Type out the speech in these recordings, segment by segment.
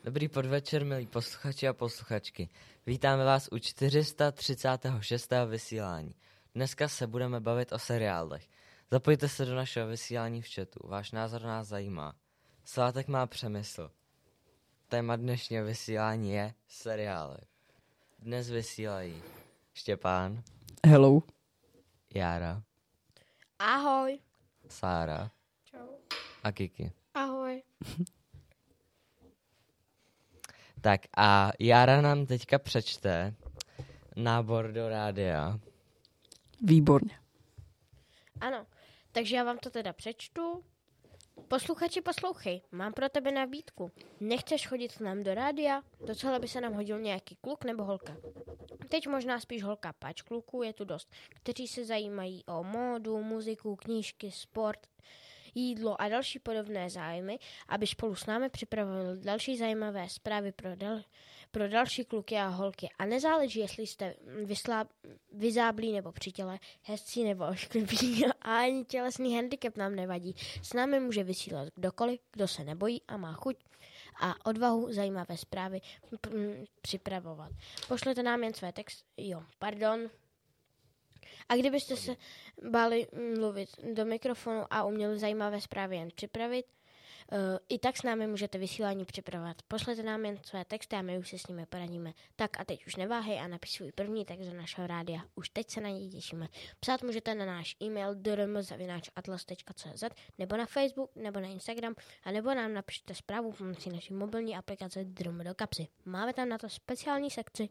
Dobrý podvečer, milí posluchači a posluchačky. Vítáme vás u 436. vysílání. Dneska se budeme bavit o seriálech. Zapojte se do našeho vysílání v chatu. Váš názor nás zajímá. Svátek má Přemysl. Téma dnešního vysílání je seriály. Dnes vysílají Štěpán. Hello. Jára. Ahoj. Sára. Čau. A Kiki. Ahoj. Tak a Jára nám teďka přečte nábor do rádia. Výborně. Ano, takže já vám to teda přečtu. Posluchači, poslouchej, mám pro tebe nabídku. Nechceš chodit k nám do rádia? Docela by se nám hodil nějaký kluk nebo holka. Teď možná spíš holka, pač kluků je tu dost, kteří se zajímají o módu, muziku, knížky, sport, jídlo a další podobné zájmy, aby spolu s námi připravili další zajímavé zprávy pro další kluky a holky. A nezáleží, jestli jste vyzáblí nebo při těle, hezcí nebo ošklivý, a ani tělesný handicap nám nevadí. S námi může vysílat kdokoliv, kdo se nebojí a má chuť a odvahu zajímavé zprávy připravovat. Pošlete nám jen své texty. A kdybyste se báli mluvit do mikrofonu a uměli zajímavé zprávy jen připravit, i tak s námi můžete vysílání připravovat. Pošlete nám jen své texty a my už se s nimi poradíme. Tak a teď už neváhej a napiš svůj první text do našeho rádia. Už teď se na něj těšíme. Psát můžete na náš e-mail drm@atlas.cz nebo na Facebook, nebo na Instagram, a nebo nám napište zprávu pomocí naší mobilní aplikace Drm do kapsy. Máme tam na to speciální sekci.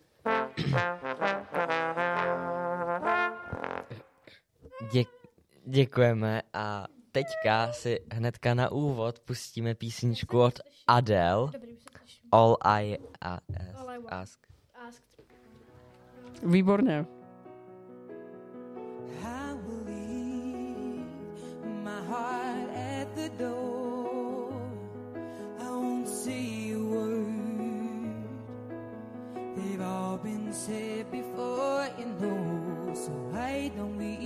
Děkujeme a teďka si hnedka na úvod pustíme písničku od Adele. All I Ask. Výborně. Said before, you know, so why don't we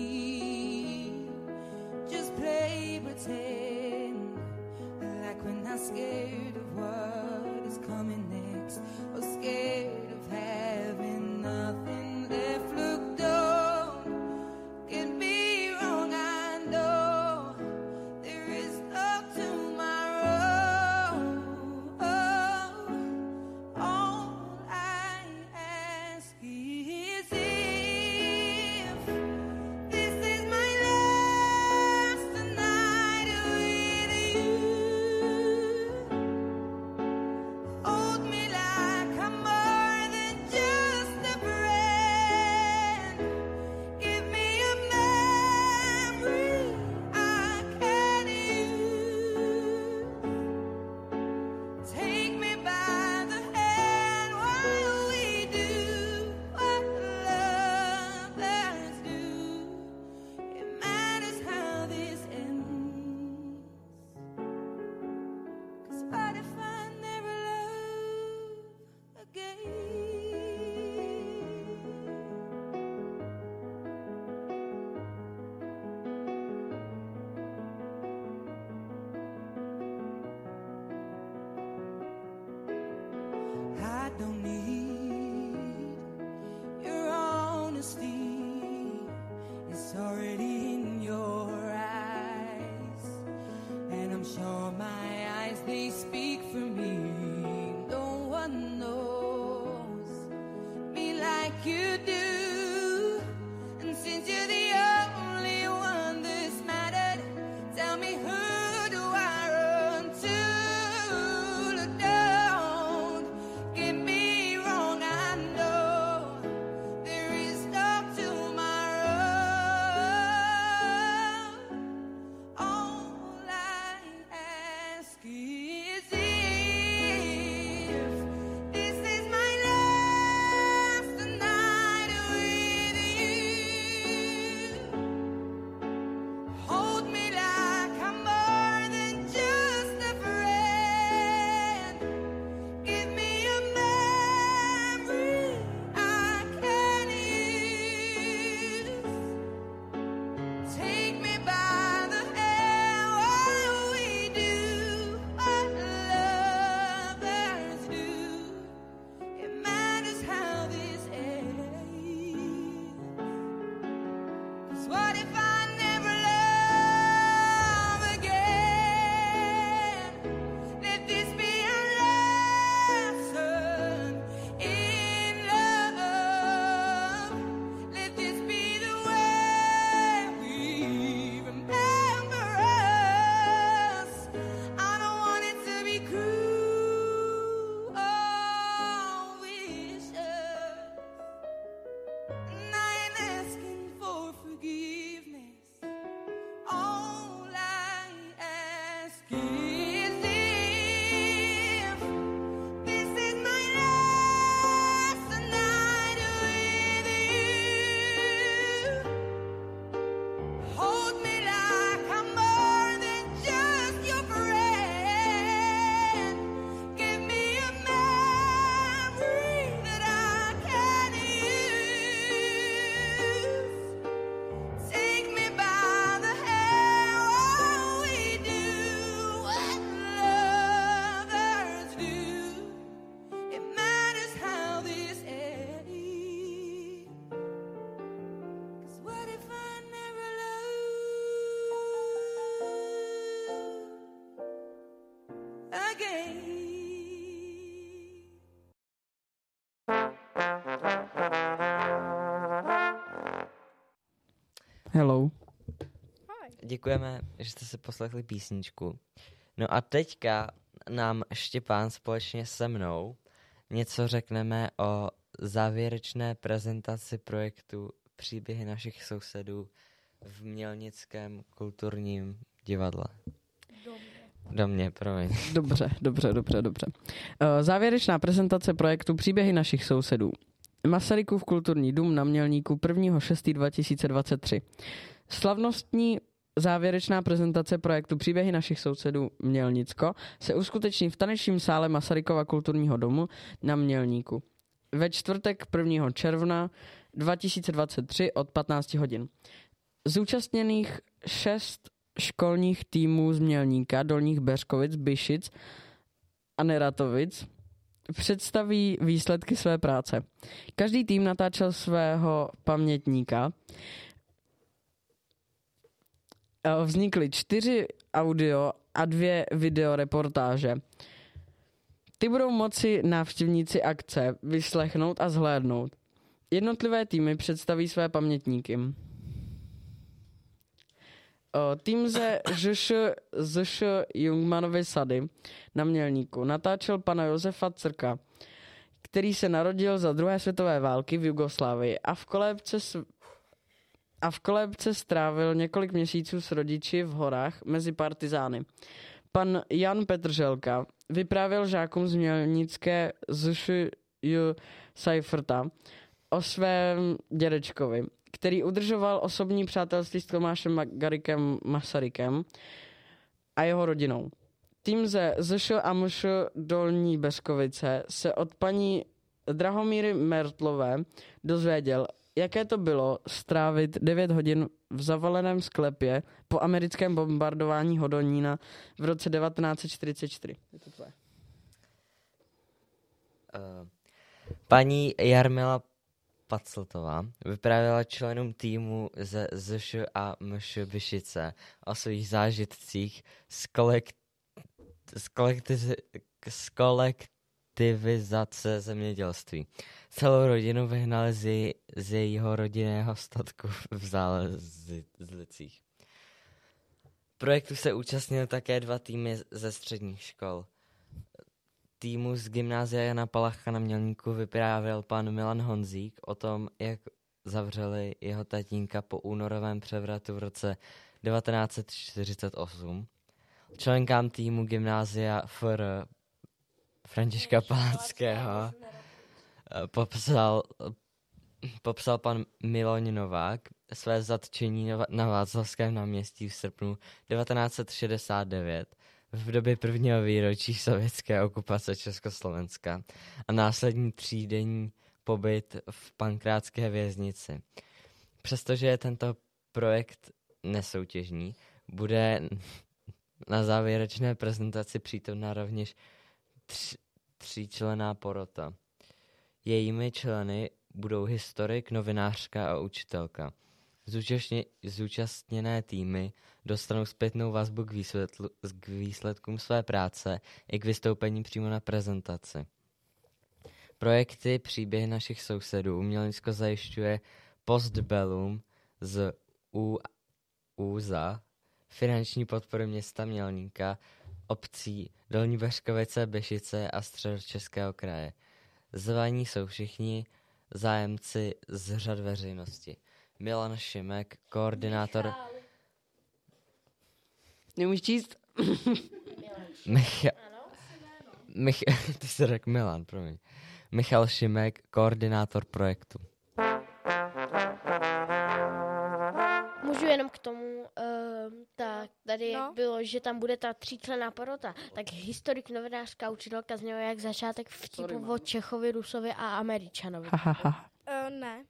just play pretend like we're not scared of what is coming next, or scared of having nothing left. Look, don't get me wrong, I know there is no tomorrow. All I ask is if this is my last night with you. Hold me like I'm more than just a friend. Give me a memory I can use. Take me by the hand while we do what lovers do. It matters how this ends. 'Cause what if I never love again? I don't need your honesty. It's already in your eyes, and I'm sure my eyes, they speak for me. No one knows me like you do, and since you're the only one that's mattered, tell me, who do I run to? Look, don't get me wrong, I know there is no tomorrow. All I ask is again. Hello. Děkujeme, že jste si poslechli písničku. No a teďka nám Štěpán společně se mnou něco řekneme o závěrečné prezentaci projektu Příběhy našich sousedů v Mělnickém kulturním divadle. Domě, promiň. Dobře. Závěrečná prezentace projektu Příběhy našich sousedů. Masarykův kulturní dům na Mělníku 1.6.2023. Slavnostní závěrečná prezentace projektu Příběhy našich sousedů Mělnicko se uskuteční v tanečním sále Masarykova kulturního domu na Mělníku ve čtvrtek 1. června 2023 od 15 hodin. Zúčastněných 6 školních týmů z Mělníka, Dolních Beřkovic, Byšic a Neratovic představí výsledky své práce. Každý tým natáčel svého pamětníka. Vznikly 4 audio a 2 videoreportáže. Ty budou moci návštěvníci akce vyslechnout a zhlédnout. Jednotlivé týmy představí své pamětníky. Tým ze ŽŠ Jungmanovy sady na Mělníku natáčel pana Josefa Crka, který se narodil za druhé světové války v Jugoslávii a v kolébce strávil několik měsíců s rodiči v horách mezi partizány. Pan Jan Petrželka vyprávěl žákům z Mělnické ŽŠ Seiferta o svém dědečkovi, který udržoval osobní přátelství s Tomášem Garikem Masarykem a jeho rodinou. Tým ze ЗŠ a МŠ Dolní Beřkovice se od paní Drahomíry Mertlové dozvěděl, jaké to bylo strávit 9 hodin v zavaleném sklepě po americkém bombardování Hodonína v roce 1944. Je to tvoje. Paní Jarmila Pacltová vyprávěla členům týmu ze ЗŠ a МŠ Byšice o svých zážitcích z kolektivizace zemědělství. Celou rodinu vyhnali z jejího rodinného statku v Zálezlicích. Projektu se účastnili také 2 týmy ze středních škol. Týmu z gymnázia Jana Palachka na Mělníku vyprávěl pan Milan Honzík o tom, jak zavřeli jeho tatínka po únorovém převratu v roce 1948. Členkám týmu gymnázia FR Františka Palackého popsal pan Miloň Novák své zatčení na Václavském náměstí v srpnu 1969 v době prvního výročí sovětské okupace Československa a následní 3denní pobyt v Pankrátské věznici. Přestože je tento projekt nesoutěžní, bude na závěrečné prezentaci přítomná rovněž 3členná porota. Jejími členy budou historik, novinářka a učitelka. Zúčastněné týmy dostanou zpětnou vazbu k výsledkům své práce i k vystoupení přímo na prezentaci. Projekty Příběhy našich sousedů Mělnicko zajišťuje Postbellum z ÚZA, finanční podpory města Mělníka, obcí Dolní Beřkovice, Byšice a Středočeského kraje. Zvaní jsou všichni zájemci z řad veřejnosti. Milan Šimek, koordinátor... Neumíš číst? Ty jsi řekl Milan, promiň. Michal Šimek, koordinátor projektu. Můžu jenom k tomu, tak tady jak bylo, že tam bude ta 3členná porota, tak historik, novinářka, učitelka znělo jak začátek vtipu o Čechovi, Rusovi a Američanovi. Ne.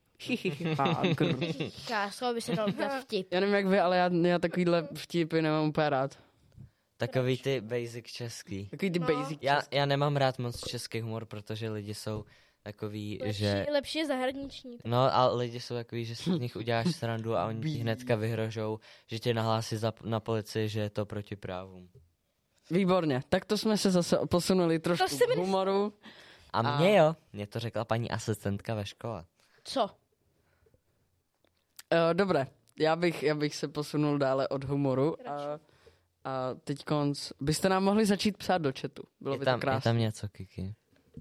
Slovo by se dalo udělat vtip. Já nevím jak vy, ale já takovýhle vtipy nemám úplně rád. Takový ty basic český. Takový ty basic. Já nemám rád moc český humor, protože lidi jsou takový, že... Lepší je zahraniční. No a lidi jsou takový, že si z nich uděláš srandu a oni ti hnedka vyhrožou, že tě nahlásí na policii, že je to proti právům. Výborně, tak to jsme se zase posunuli trošku To jste mi k humoru. A mě jo, mě to řekla paní asistentka ve škole. Co? Dobré, já bych se posunul dále od humoru. A teď byste nám mohli začít psát do chatu. Bylo by to Je krásné. tam něco, Kiki.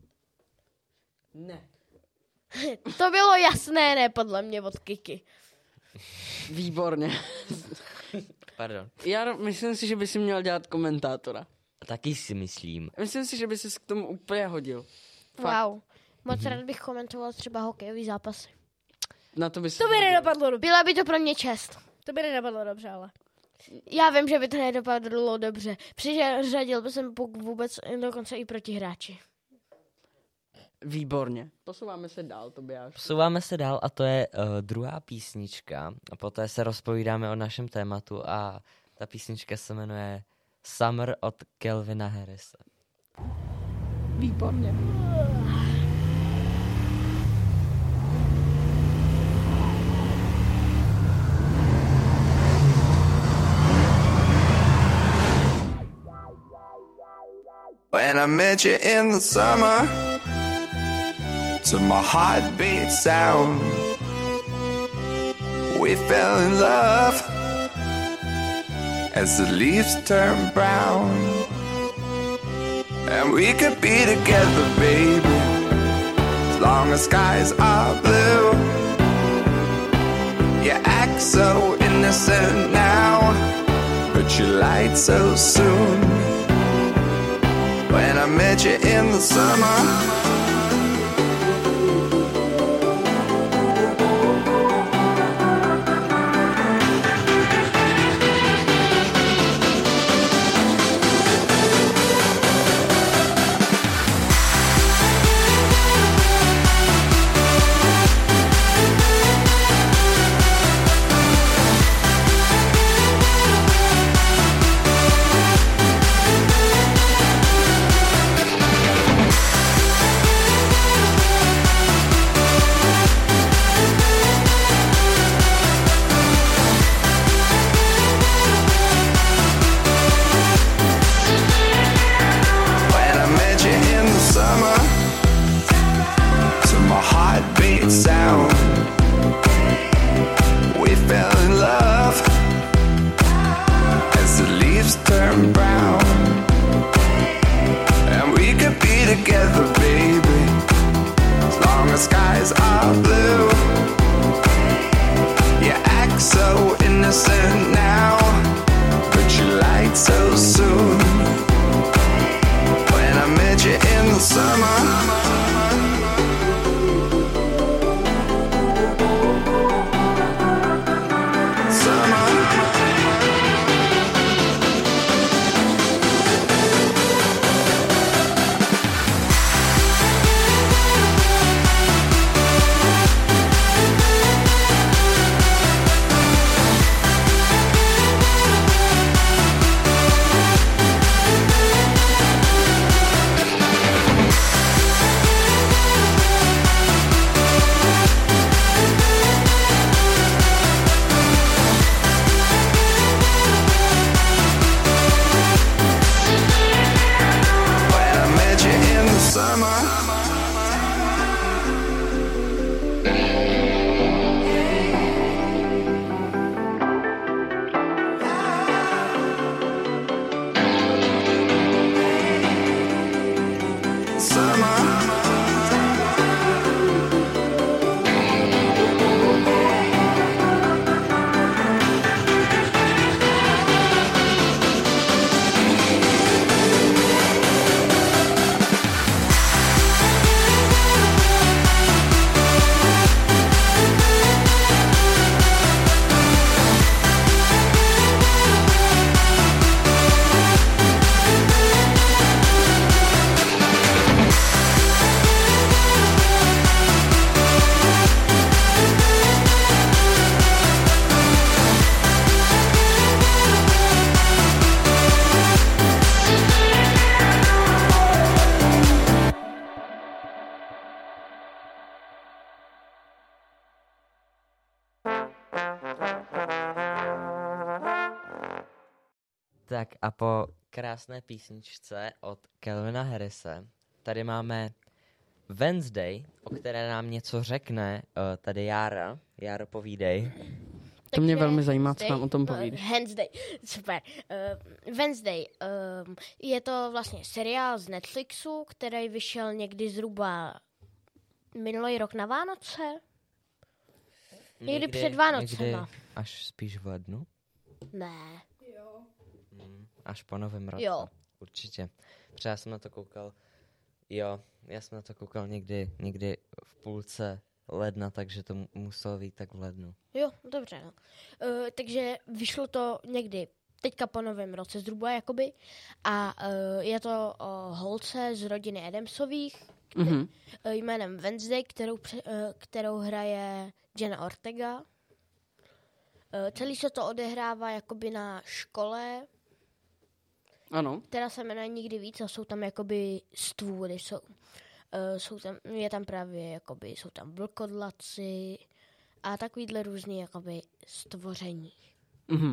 Ne. To bylo jasné, ne podle mě od Kiki. Výborně. Pardon. Já myslím si, že by si měl dělat komentátora. Taky si myslím. Myslím si, že by si k tomu úplně hodil. Fakt. Wow. Moc rád bych komentoval třeba hokejový zápasy. Na to by se To by nedopadlo dobře. Byla by to pro mě čest. To by nedopadlo dobře, ale. Já vím, že by to nedopadlo dobře. Přiřadil by jsem puk vůbec dokonce i proti hráči. Výborně. Posouváme se dál, Tobiáš. Posouváme se dál a to je druhá písnička. A poté se rozpovídáme o našem tématu a ta písnička se jmenuje Summer od Calvina Harrise. Výborně. When I met you in the summer, to my heartbeat sound, we fell in love as the leaves turn brown. And we could be together, baby, as long as skies are blue. You act so innocent now, but you lied so soon. When I met you in the summer, sound, we fell in love as the leaves turn brown. And we could be together, baby, as long as skies are blue. You act so innocent now, but you lied so soon. When I met you in the summer, Tak a po krásné písničce od Calvina Harrise. Tady máme Wednesday, o které nám něco řekne tady Jára. Járo, povídej. To mě Takže velmi zajímá, co Wednesday, nám o tom povíš. Wednesday, super. Wednesday, je to vlastně seriál z Netflixu, který vyšel někdy zhruba minulý rok na Vánoce. Někdy před Vánocema. Někdy až spíš v lednu? Ne. Až po novém roce. Jo. Určitě. Protože já jsem na to koukal, já jsem na to koukal někdy v půlce ledna, takže to muselo být tak v lednu. Jo, dobře. No. Takže vyšlo to někdy teďka po novém roce zhruba, jakoby. A je to o holce z rodiny Adamsových jménem Wednesday, kterou hraje Jenna Ortega. Celý se to odehrává jakoby na škole, Ano. která se jmenuje Nikdy víc a jsou tam jakoby stvůry, je tam právě jakoby, jsou tam vlkodlaci a takovýhle různý jakoby stvoření. Mhm.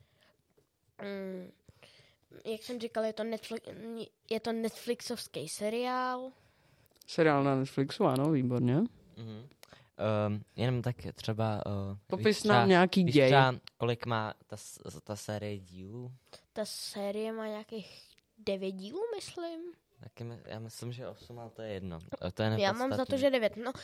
Jak jsem říkal, je to Netflixovský seriál. Seriál na Netflixu, ano, výborně. Jenom tak třeba... Popis nám nějaký děj. Třeba, kolik má ta série dílů? Ta série má nějakých 9 dílů, myslím. Taky já myslím, že 8, ale to je jedno. To je Já mám za to, že 9. No,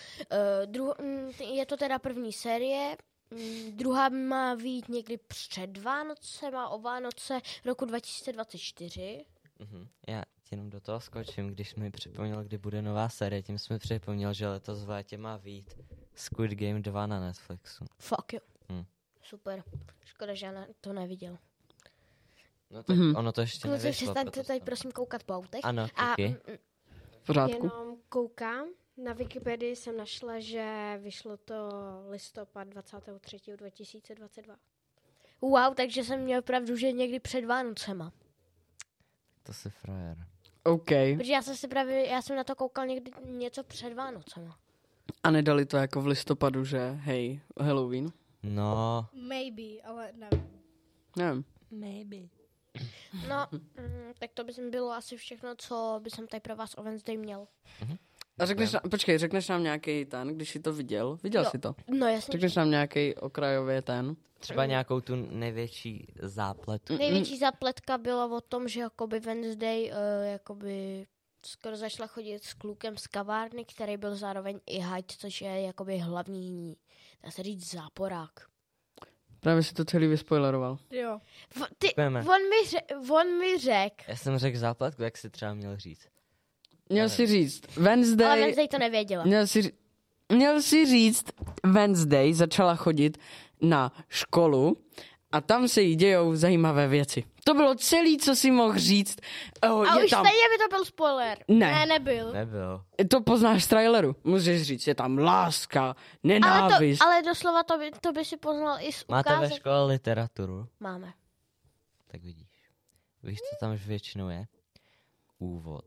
je to teda první série. Druhá má vyjít někdy před Vánoce, má o Vánoce roku 2024. Já jenom do toho skočím, když mi připomněl, kdy bude nová série, tím jsme připomněl, že letos v létě má vyjít Squid Game 2 na Netflixu. Fuck jo. Super. Škoda, že já to neviděl. No tak ono to ještě Kluci, nevyšlo. přestaňte tady prosím koukat po autech. Ano, A Kiki. V pořádku. Jenom koukám. Na Wikipedii jsem našla, že vyšlo to listopad 23. 2022. wow, takže jsem měl pravdu, že někdy před Vánocema. To si frajer. OK. Protože já jsem na to koukal někdy něco před Vánocema. A nedali to jako v listopadu, že hej, Halloween? No, Maybe, ale nevím. Nevím. maybe. No, tak to by bylo asi všechno, co by jsem tady pro vás o Wednesday měl. A řekneš nám nějaký ten, když jsi to viděl? Viděl jsi to? No jasně. Řekneš nám nějaký okrajově ten? Třeba nějakou tu největší zápletu. Největší zapletka byla o tom, že jakoby Wednesday jakoby skoro začala chodit s klukem z kavárny, který byl zároveň i hajt, což je jakoby hlavní, dá se říct, záporák. Právě si to celý vyspoileroval. Jo. Děkujeme. On mi řekl, Já jsem řekl zápletku, jak si třeba měl říct. Měl si říct ale Wednesday... Wednesday to nevěděla. Měl si říct Wednesday začala chodit na školu a tam se jí dějou zajímavé věci. To bylo celý, co si mohl říct. A už stejně by to byl spoiler. Ne, Nebyl. Nebyl. to poznáš z traileru. Můžeš říct, je tam láska, nenávist. Ale doslova to by si poznal i z Máte ve ukázek. škole literaturu? Máme. Tak vidíš. Víš, co tam už většinou je? Úvod.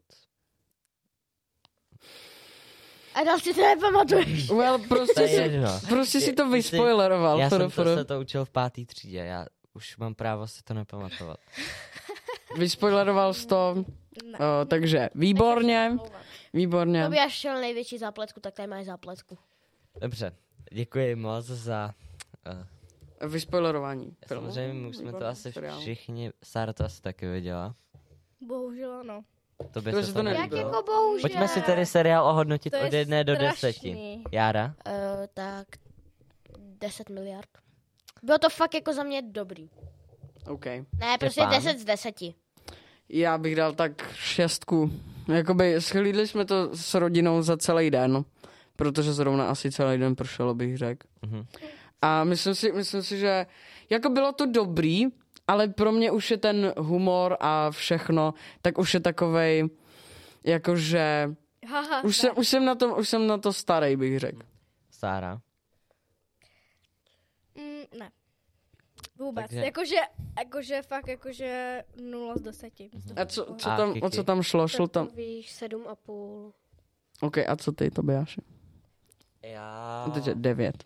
A dál si to nepamatuješ. Well, To je jedno. prostě si to vyspoileroval. Já jsem se to učil v 5. třídě, já už mám právo si to nepamatovat. Vyspoileroval jsi to, takže výborně. To by až šel největší zápletku, tak tady máš zápletku. Dobře, děkuji moc za... Vyspoilerování. Samozřejmě už jsme to asi seriálu. všichni, Sára to asi taky viděla. Bohužel ano. To by To se se to to Jak nelíbilo. jako bohužel. Pojďme si tedy seriál ohodnotit To je od 1 do 10. strašný. Jára? Tak 10 miliard. Bylo to fakt jako za mě dobrý. OK. Ne, prostě Stefán? 10 z 10. Já bych dal tak 6. Jakoby schlídli jsme to s rodinou za celý den, protože zrovna asi celý den pršelo, bych řekl. A myslím si, že jako bylo to dobrý, ale pro mě už je ten humor a všechno, tak už je takovej, jakože už jsem na to starý, bych řekl. Sára? Ne. Vůbec. Takže- Jakože fakt 0 z 10. A co A tam, Kiki? o co tam šlo? Šlo tam... Víš, 7,5. OK, a co ty, Tobiáši? Já... Teď 9.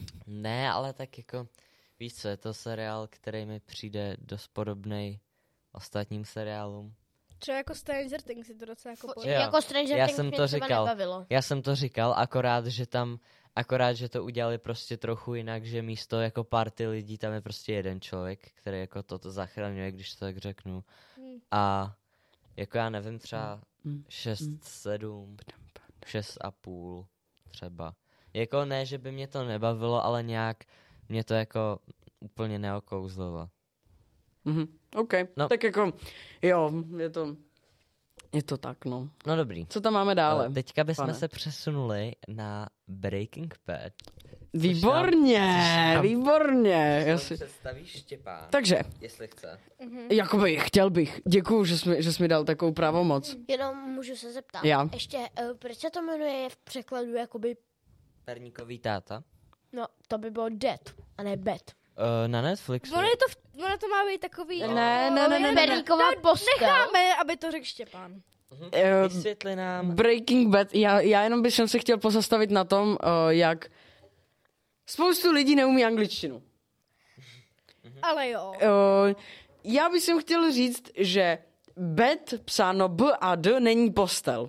Ne, ale tak jako... Víš co, je to seriál, který mi přijde dost podobnej ostatním seriálům. Třeba jako Stranger Things je to docela jako Jo. Jako Stranger Já Things jsem mě to třeba říkal. nebavilo. Já jsem to říkal, akorát, že to udělali prostě trochu jinak, že místo jako party lidí tam je prostě jeden člověk, který jako toto zachraňuje, když to tak řeknu. A jako já nevím, třeba 6, 7, 6,5 třeba. Jako ne, že by mě to nebavilo, ale nějak mě to jako úplně neokouzlilo. OK, No. tak jako, jo, je to tak, no. No dobrý. Co tam máme dále? Teďka bychom pane? se přesunuli na Breaking Bad. Výborně, výborně. Já si... Představí Štěpán, Takže, jestli chce. jakoby chtěl bych. Děkuju, že jsi mi dal takovou pravomoc. Jenom můžu se zeptat. Já. Ještě, proč se to jmenuje v překladu jakoby, Perníkový táta. no to by bylo Dead, a ne Bad. Na Netflixu. Ono to má být takový... Ne. Perníková postel. Necháme, aby to řekl Štěpán. Vysvětli nám. Breaking Bad, já jenom bych se chtěl pozastavit na tom, jak spoustu lidí neumí angličtinu. Ale jo. Já bych chtěl říct, že bed psáno B a D není postel.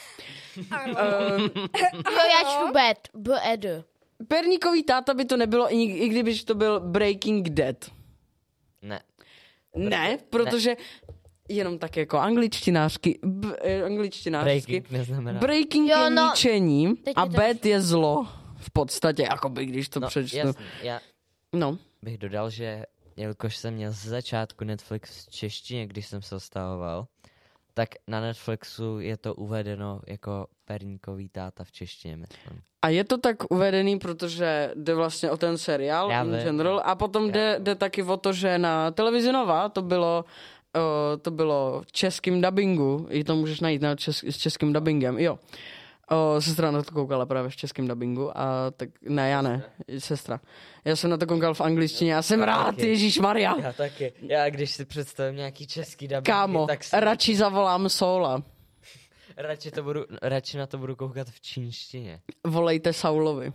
Jo, já čtu Bad, B-E-D. Perníkový táta by to nebylo, i kdybyž to byl Breaking Dead. Ne. Ne, protože jenom tak jako angličtinářsky. Breaking neznamená. Breaking Jo, je no. ničení Teď a mi to bad je zlo. V podstatě, jakoby, když to No, přečtu. jasný. Já No. bych dodal, že jelikož jsem měl z začátku Netflix v češtině, když jsem se stavoval, tak na Netflixu je to uvedeno jako Perníkový táta v češtině, myslím. A je to tak uvedený, protože jde vlastně o ten seriál Já in vím. general a potom jde taky o to, že na televizi Nova to bylo v českým dabingu, i to můžeš najít s českým dabingem, jo. Sestra na to koukala právě v českém dabingu a tak, ne, já ne, sestra. Já jsem na to koukal v angličtině, já jsem rád, taky. ježíšmarja. Já taky. Já když si představím nějaký český dubbing, Kámo, tak radši zavolám Soula. radši na to budu koukat v čínštině. Volejte Saulovi.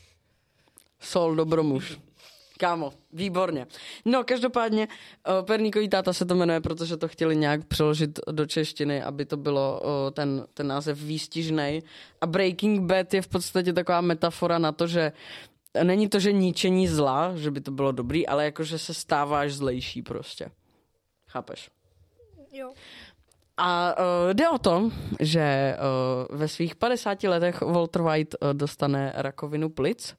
Soul Dobromuž. Kámo, výborně. No, každopádně Perníkový táta se to jmenuje, protože to chtěli nějak přeložit do češtiny, aby to bylo ten název výstižnej. A Breaking Bad je v podstatě taková metafora na to, že není to, že ničení zla, že by to bylo dobrý, ale jakože se stáváš zlejší prostě. Chápeš? Jo. A jde o to, že ve svých 50 letech Walter White dostane rakovinu plic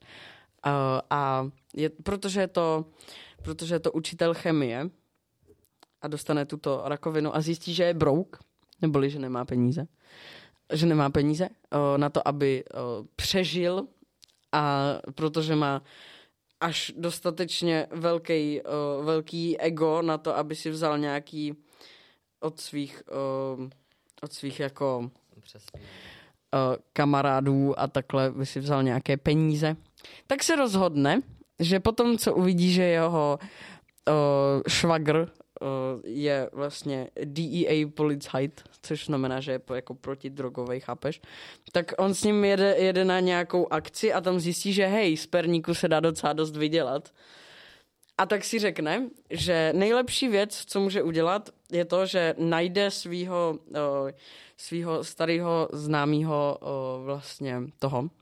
a protože je to učitel chemie a dostane tuto rakovinu a zjistí, že je broke, neboli že nemá peníze. Že nemá peníze na to, aby přežil a protože má až dostatečně velký ego na to, aby si vzal nějaký od svých jako Přesně. kamarádů a takhle by si vzal nějaké peníze, tak se rozhodne, že potom, co uvidí, že jeho švagr je vlastně DEA policajt, což znamená, že je jako protidrogovej, chápeš? Tak on s ním jede na nějakou akci a tam zjistí, že hej, z perníku se dá docela dost vydělat. A tak si řekne, že nejlepší věc, co může udělat, je to, že najde svýho starého známého vlastně toho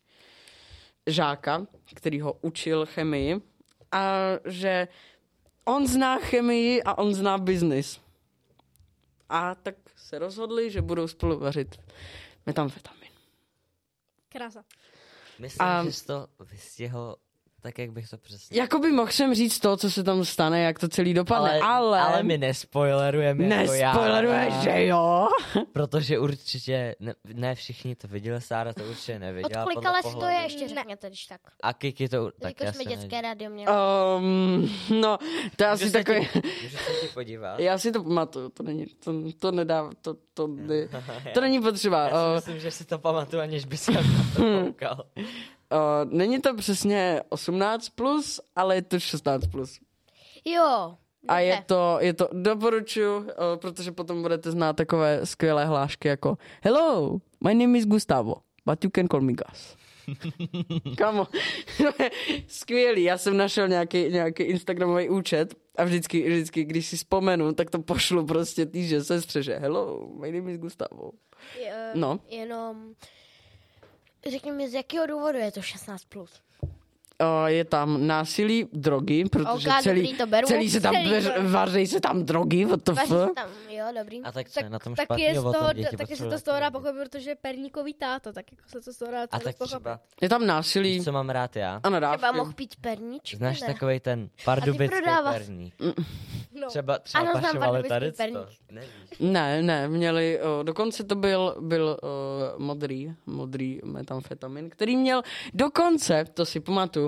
žáka, který ho učil chemii a že on zná chemii a on zná biznis. A tak se rozhodli, že budou spolu vařit metamfetamin. Krása. Myslím, že jsi to vystihl tak, jak bych to přesně... Jakoby mohl jsem říct to, co se tam stane, jak to celý dopadne, ale my nespoilerujeme jako já. Nespoileruješ, že jo? Protože určitě ne všichni to viděli, Sára to určitě neviděla. Odklikala si to pohledu. je ještě řekněte, když tak. A Kiki to... Tak Jako já jsme se dětské rádio měli. No, to je asi takový... Můžu se ti podívat? Já si to pamatuju, to nedá, to není potřeba. Já si myslím, že si to pamatuju, aniž bys na to koukal. Není to přesně 18+, ale je to 16+. Jo. A je to, doporučuji, protože potom budete znát takové skvělé hlášky jako Hello, my name is Gustavo, but you can call me Gus. Kamo, skvělý, já jsem našel nějaký Instagramový účet A vždycky, když si vzpomenu, tak to pošlu prostě týže sestře, že hello, my name is Gustavo. No. Jenom řekni mi, z jakého důvodu je to 16+. Je tam násilí, drogy, protože Ok, dobrý, to beru. celý se tam vaří se tam drogy, what the Vaří fuck? tam, jo, dobrý. A tak co je na tom Tak špatného? je z O tom toho, děti taky se potřebují to z toho dá taky pochopit, protože je perníkový táto, tak jako se to z toho dá A celé tak pochopit. třeba, Je tam násilí víš, co mám rád já? a Třeba nadávky. mohl pít perníčky, Znáš ne? takovej ten pardubický prodáváš. perník? No. Třeba Ano, znám pašovali pardubický tady to. perník. Nevíš. Ne, měli, dokonce to byl modrý metamfetamin, který měl dokonce, to si pamatuju,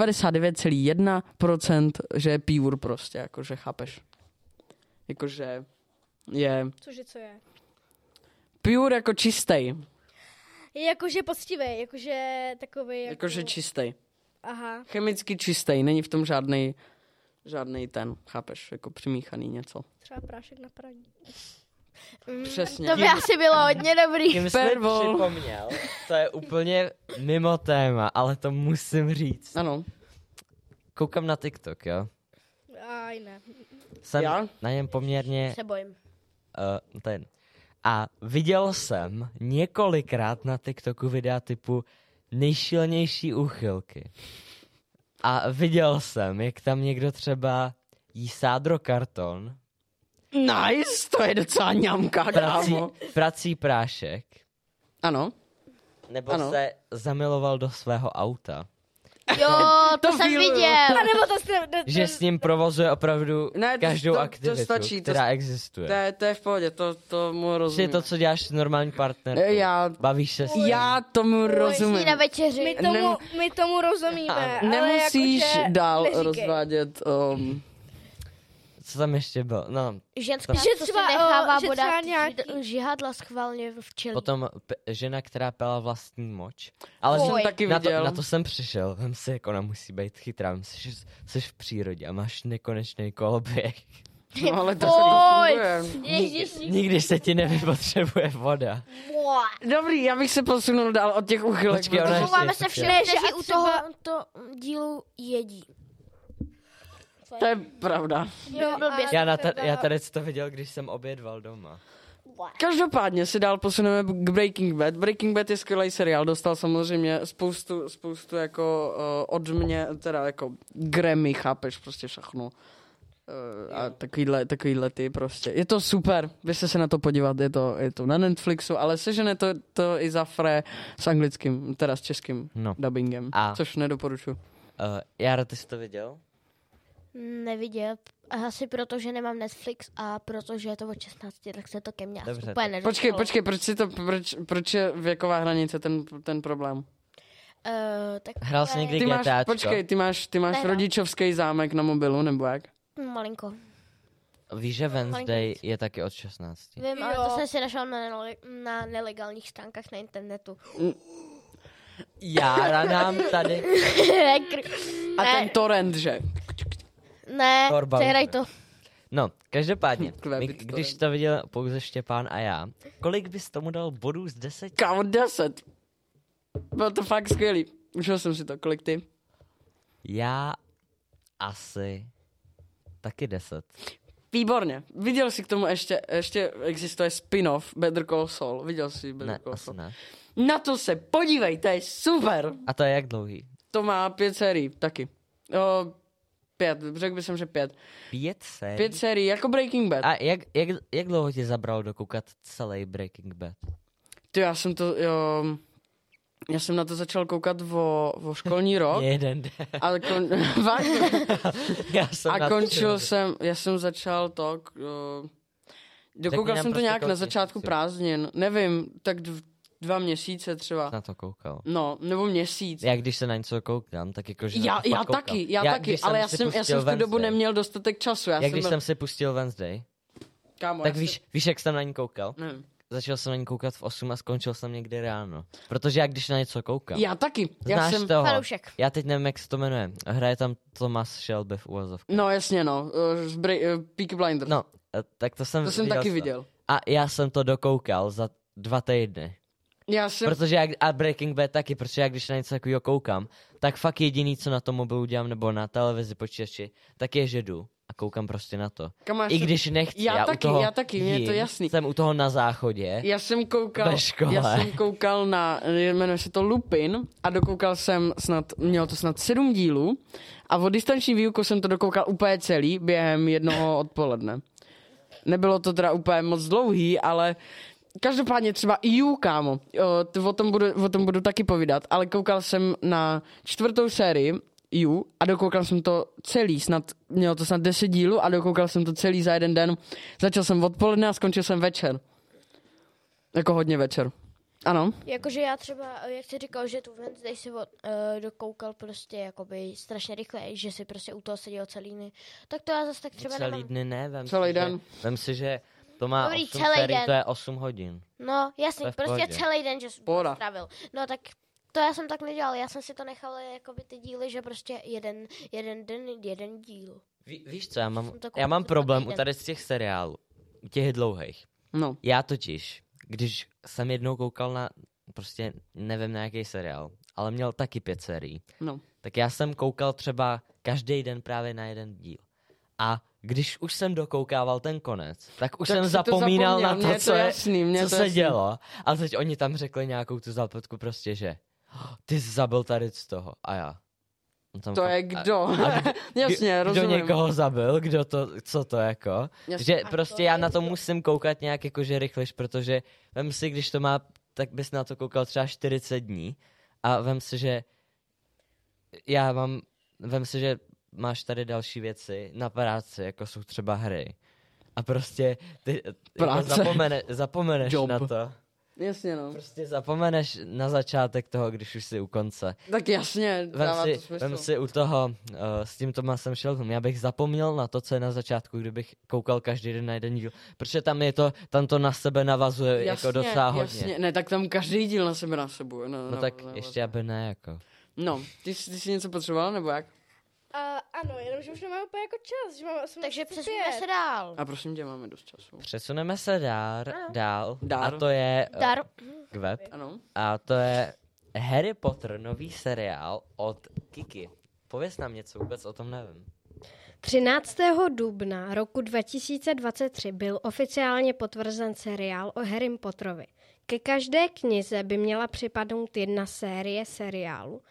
99,1%, že je pure prostě, jakože chápeš. Jakože je Cože co je? pure jako čistý, Je jakože poctivý, jakože takový jako... jakože čistý. Aha. Chemicky čistý, není v tom žádný ten, chápeš, jako přimíchaný něco. Třeba prášek na praní. Přesně. To by asi bylo hodně dobrý. Tím jsi mi Pervol. připomněl, to je úplně mimo téma, ale to musím říct. Ano. Koukám na TikTok, jo? Aj ne. Jsem Já? na něm poměrně Se bojím. ten. A viděl jsem několikrát na TikToku videa typu nejšílenější úchylky. A viděl jsem, jak tam někdo třeba jí sádrokarton, Nice, to je docela ňamka, kámo. prací prášek, Ano. nebo Ano. se zamiloval do svého auta. Jo, to jsem miluju. viděl. A nebo to jste... Že s ním provozuje opravdu Ne, každou to aktivitu, stačí, která existuje. To je v pohodě, to mu Prostě rozumím. to, co děláš s normální partnerkou. Já Bavíš se s ním. tomu Jsi rozumím. na večeři. My tomu rozumíme, ale Nemusíš jakože dál neříkej. rozvádět. Co tam ještě bylo? No, Ženská, Že co si třeba, nechává že voda třeba nějaký- žihadla schválně v čeli. potom žena, která pila vlastní moč. Ale To jsem Oj. taky na to, viděl. na to jsem přišel. Vem si, jak ona musí být chytrá. Myslím, že jsi v přírodě a máš nekonečný koloběh. No, ale to Oj. funguje. Ježiši. Nikdy se ti nevypotřebuje voda. Dobrý, já bych se posunul dál od těch uchylek. Počkej, ona protože- ještě- Chováme se všem, Ne, že kteří a u třeba- tohoto dílu jedí. To je pravda. Jo, blbě. Já tady to viděl, když jsem obědval doma. Každopádně si dál posuneme k Breaking Bad. Breaking Bad je skvělý seriál, dostal samozřejmě spoustu jako od mě, teda jako Grammy, chápeš, prostě všechno. A takovýhle ty prostě. Je to super, byste se na to podívat, je to na Netflixu, ale sežene to i za fré s anglickým, teda s českým dubbingem, což nedoporučuji. Jára, ty jsi to viděl? Neviděl. Asi proto, že nemám Netflix a protože je to od 16, tak se to ke mně asi Dobře, úplně nedostalo. Počkej, proč je věková hranice ten problém? Tak Hrál jsi někdy Ty máš, GTAčko? počkej, ty máš Nehrál. rodičovský zámek na mobilu, nebo jak? Malinko. Víš, že Wednesday je taky od 16. Vím, ale to jsem si našel na nelegálních stránkách na internetu. Jára nám tady... A ten torrent, že? Ne, Torba. přehraj to. No, každopádně, Klebit když to viděl pouze Štěpán a já, kolik bys tomu dal bodů z 10? Kámo, 10. Bylo to fakt skvělý. Užil jsem si to, kolik ty? Já asi taky 10. Výborně. Viděl jsi k tomu ještě existuje spin-off Better Call Saul. Viděl jsi Better Ne, Call asi Saul? ne. Na to se podívej, to je super. A to je jak dlouhý? To má 5 sérií, taky. 5, řekl bych, že 5. 5 sérií? 5 sérií, jako Breaking Bad. A jak dlouho ti zabralo dokoukat celý Breaking Bad? Já jsem na to začal koukat o školní rok. Jeden den. Ale já jsem začal to... dokoukal jsem to prostě nějak na začátku prázdnin. Nevím, tak 2 měsíce třeba. Na to koukal. No, nebo měsíc. Já když se na něco koukám, tak jakože Já taky, ale já jsem v tu dobu neměl dostatek času. Když jsem si pustil Wednesday, Kámo, tak víš, jak jsem na ní koukal? Nevím. Začal jsem na ní koukat v 8 a skončil jsem někdy ráno. Protože já když na něco koukám. Já taky. Znáš toho? Fanoušek. Já teď nevím, jak se to jmenuje. Hraje tam Thomas Shelby v úvozovkách. No jasně, no. Peaky Blinders. No, tak to jsem taky viděl. A já jsem to dokoukal za 2 týdny. Protože a Breaking Bad taky, protože já když na něco takového koukám, tak fakt jediný, co na tom mobilu dělám, nebo na televizi, počítači, tak je, že jdu a koukám prostě na to. Kamo, I když nechci, já u taky, toho mně je to jasný. jsem u toho na záchodě. Já jsem Ve koukal na, jmenuje se to Lupin a dokoukal jsem mělo to snad 7 dílů a od distanční výuku jsem to dokoukal úplně celý během jednoho odpoledne. Nebylo to teda úplně moc dlouhý, ale každopádně třeba You, kámo, o tom budu taky povídat, ale koukal jsem na 4. sérii You a dokoukal jsem to celý, mělo to snad 10 dílů a dokoukal jsem to celý za jeden den. Začal jsem odpoledne a skončil jsem večer. Jako hodně večer. Ano. Jakože já třeba, jak jsi říkal, že tu Wednesday si dokoukal prostě jakoby strašně rychle, že si prostě u toho seděl celý dny, tak to já zase tak třeba celý nemám. dny ne, vem si, že to má Dobrý, 8 celý sérií, den. to je 8 hodin. No, jasně, To je v prostě pohodě. celý den, že jsem Pohoda. strávil. No tak to já jsem tak nedělal, já jsem si to nechal jakoby ty díly, že prostě jeden den, jeden díl. Víš co, já Jsem to koukal mám za problém u týden. tady z těch seriálů, u těch dlouhých. No. Já totiž, když jsem jednou koukal na, prostě nevím na jaký seriál, ale měl taky 5 sérií, No. tak já jsem koukal třeba každý den právě na jeden díl. A když už jsem dokoukával ten konec, tak už Tak jsem si to zapomínal na mně je to, jasný, co se dělo. A teď oni tam řekli nějakou tu zápletku prostě, že ty jsi zabil tady z toho. A já. Tam To fakt- je kdo? a Jasně, kdo rozumím. někoho zabil, kdo to, co to jako. Jasně. Že prostě já na to musím koukat nějak jakože rychlejš, protože vem si, když to má, tak bys na to koukal třeba 40 dní a vem si, že vem si, že máš tady další věci na práci, jako jsou třeba hry. A prostě ty jako Práce. zapomeneš Job. na to. Jasně, no. Prostě zapomeneš na začátek toho, když už jsi u konce. Tak jasně, dává to smysl. Vem si u toho, s tím Tomasem Sheltonem, já bych zapomněl na to, co je na začátku, kdybych koukal každý den na jeden díl, protože tam to na sebe navazuje jako docela hodně. Jasně, ne, tak tam každý díl na sebe navazuje. No tak ještě aby ne, jako. No, ty jsi něco potřeboval, nebo jak? Ano, jenom, že už nemáme úplně jako čas, že máme 8 Takže přesuneme se dál. A prosím tě, máme dost času. Přesuneme se dál Dár. a to je Dar. web. Ano. A to je Harry Potter, nový seriál od Kiki. Pověz nám něco, vůbec o tom nevím. 13. dubna roku 2023 byl oficiálně potvrzen seriál o Harrym Potterovi. Ke každé knize by měla připadnout jedna série seriálu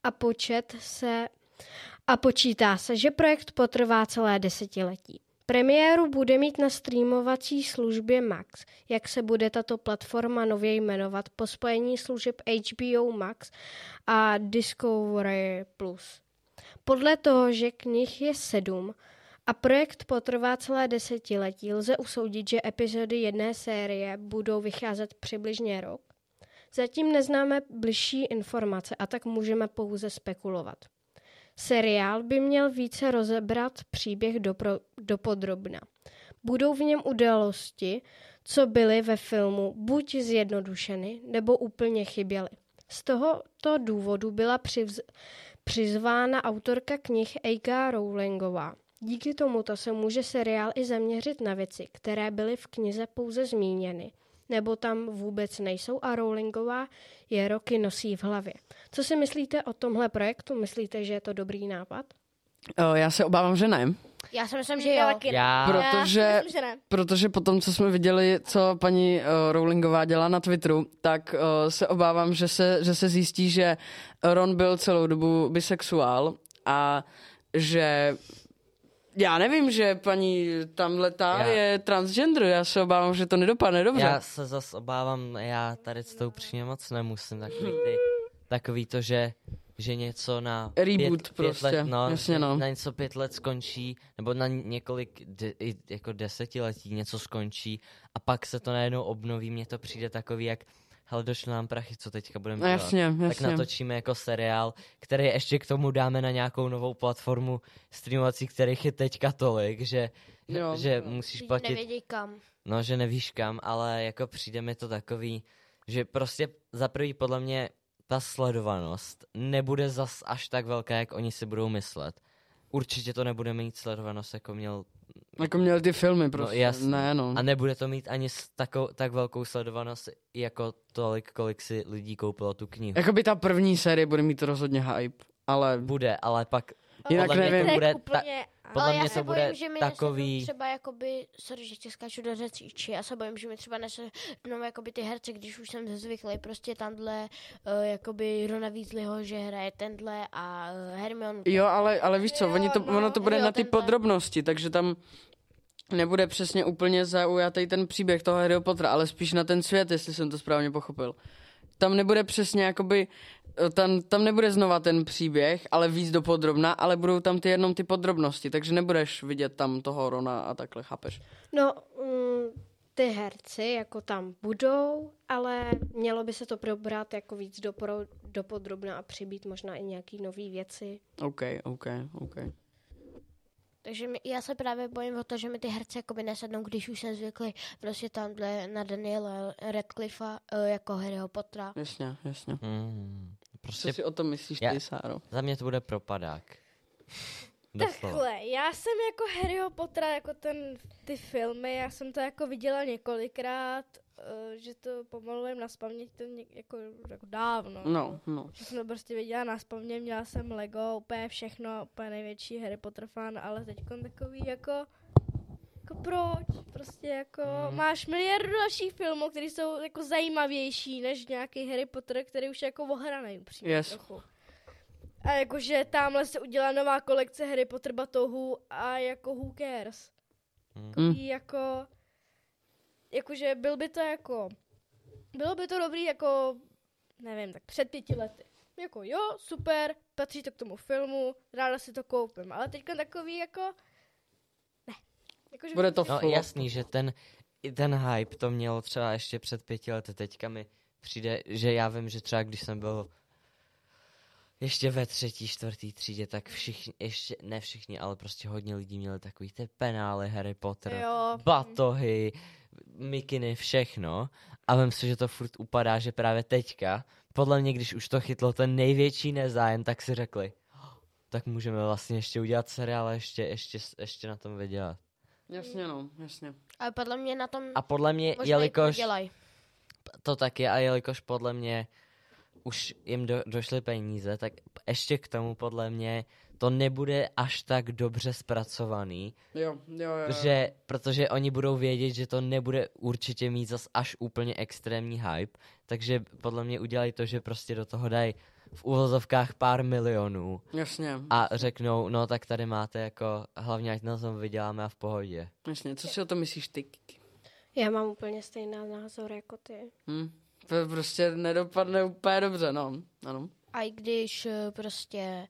a počítá se, že projekt potrvá celé desetiletí. Premiéru bude mít na streamovací službě Max, jak se bude tato platforma nově jmenovat po spojení služeb HBO Max a Discovery+. Podle toho, že knih je 7 a projekt potrvá celé desetiletí, lze usoudit, že epizody jedné série budou vycházet přibližně rok. Zatím neznáme bližší informace a tak můžeme pouze spekulovat. Seriál by měl více rozebrat příběh dopodrobna. Budou v něm události, co byly ve filmu buď zjednodušeny, nebo úplně chyběly. Z tohoto důvodu byla přizvána autorka knih A.K. Rowlingová. Díky tomuto se může seriál i zaměřit na věci, které byly v knize pouze zmíněny, nebo tam vůbec nejsou a Rowlingová je roky nosí v hlavě. Co si myslíte o tomhle projektu? Myslíte, že je to dobrý nápad? Já se obávám, že ne. Já si myslím, že jo. Protože potom, co jsme viděli, co paní Rowlingová dělá na Twitteru, tak se obávám, že se zjistí, že Ron byl celou dobu bisexuál a že já nevím, že paní tamhletá je transgender, já se obávám, že to nedopadne dobře. Já se zas obávám, já tady s tou přímě moc nemusím, takový to, že něco na Reboot pět prostě, let, jasně no. Na něco 5 let skončí, nebo na několik jako desetiletí něco skončí a pak se to najednou obnoví, mně to přijde takový, jak hele, došly nám prachy, co teďka budeme dělat. Jasně. Tak natočíme jako seriál, který ještě k tomu dáme na nějakou novou platformu streamovací, kterých je teďka tolik, že musíš platit. Nevěděj kam. No, že nevíš kam, ale jako přijde mi to takový, že prostě za prvý podle mě ta sledovanost nebude zas až tak velká, jak oni si budou myslet. Určitě to nebude mít sledovanost, jako měl ty filmy prostě. No, jasný. Ne, no. A nebude to mít ani tak velkou sledovanost, jako tolik, kolik si lidí koupilo tu knihu. Jakoby ta první série bude mít rozhodně hype, ale Bude, ale pak jinak podle mě nevím. to bude Úplně Podle Ale já mě se to bude bojím, že mi takový... nesednou třeba jakoby, sorry, že tě skáču do řeči, já se bojím, že mi třeba nesednou jakoby ty herce, když už jsem zvyklý, prostě tamhle jakoby Rona Weasleyho, že hraje tenhle a Hermione. Jo, ale víš co, ono to bude Jo, na ty tenhle. podrobnosti, takže tam nebude přesně úplně zaujatý ten příběh toho Harryho Pottera, ale spíš na ten svět, jestli jsem to správně pochopil. Tam nebude přesně jakoby, tam nebude znova ten příběh, ale víc dopodrobna, ale budou tam jenom ty podrobnosti, takže nebudeš vidět tam toho Rona a takhle, chápeš? No, ty herci jako tam budou, ale mělo by se to probrat jako víc dopodrobna a přibít možná i nějaký nový věci. OK. Takže já se právě bojím o to, že mi ty herce jakoby nesednou, když už jsem zvyklý prostě tamhle na Daniela Radcliffa jako Harryho Pottera. Jasně. Prostě Co si o tom myslíš ty, Sáro? za mě to bude propadák. Doslova. Takhle, já jsem jako Harryho Pottera, jako ty filmy, já jsem to jako viděla několikrát, že to pomalu naspaměť to jako dávno. No. Že jsem to prostě viděla naspaměť, měla jsem Lego, úplně všechno, úplně největší Harry Potter fan, ale teďkon takový jako proč? Prostě jako máš miliardu dalších filmů, které jsou jako zajímavější než nějaký Harry Potter, který už je jako ohranej upřímně Yes. trochu. A jakože tamhle se udělá nová kolekce Harry Potter batohů a jako who cares? Takový jakože bylo by to dobrý jako, nevím, tak před 5 lety. Jako jo, super, patří to k tomu filmu, ráda si to koupím, ale teďka takový jako, ne. Jakože Bude to No flop. jasný, že ten hype to mělo třeba ještě před 5 lety. Teďka mi přijde, že já vím, že třeba když jsem byl ještě ve 3., 4. třídě, tak všichni, ještě ne všichni, ale prostě hodně lidí měli takový ty penály, Harry Potter, Jo. batohy, mikiny, všechno. A vím si, že to furt upadá, že právě teďka, podle mě, když už to chytlo ten největší nezájem, tak si řekli, tak můžeme vlastně ještě udělat seriál a ještě na tom vydělat. Jasně. Ale podle mě na tom A podle mě, možná jelikož dělají. to tak je a jelikož podle mě už jim došly peníze, tak ještě k tomu podle mě to nebude až tak dobře zpracovaný, Jo. protože oni budou vědět, že to nebude určitě mít zas až úplně extrémní hype, takže podle mě udělají to, že prostě do toho dají v uvozovkách pár milionů Jasně. a řeknou, no tak tady máte jako, hlavně ať na tom vyděláme a v pohodě. Jasně. Co si o tom myslíš ty, Kiki? Já mám úplně stejný názor jako ty. To prostě nedopadne úplně dobře, no. Ano. A i když prostě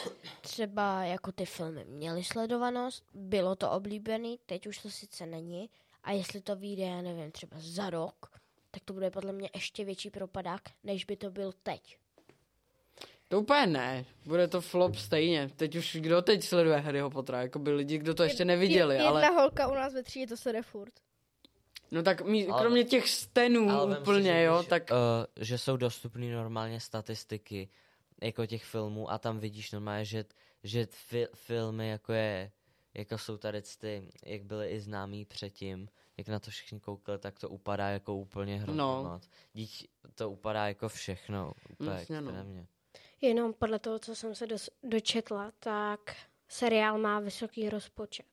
třeba jako ty filmy měly sledovanost, bylo to oblíbený, teď už to sice není. A jestli to vyjde, já nevím, třeba za rok, tak to bude podle mě ještě větší propadák, než by to byl teď. To úplně ne. Bude to flop stejně. Teď už kdo teď sleduje Harryho Pottera? Jako by lidi, kdo to ještě neviděli, Jedna ale... holka u nás ve třídě to sleduje furt. No tak Ale- kromě těch stenů Ale vem si, úplně, že jo, když, tak... že jsou dostupné normálně statistiky jako těch filmů a tam vidíš normálně, že filmy jako jsou tady ty, jak byly i známý předtím, jak na to všichni koukali, tak to upadá jako úplně hrozně moc. Díť to upadá jako všechno, úplně Jasně, no. extrémně. Jenom podle toho, co jsem se dočetla, tak seriál má vysoký rozpočet.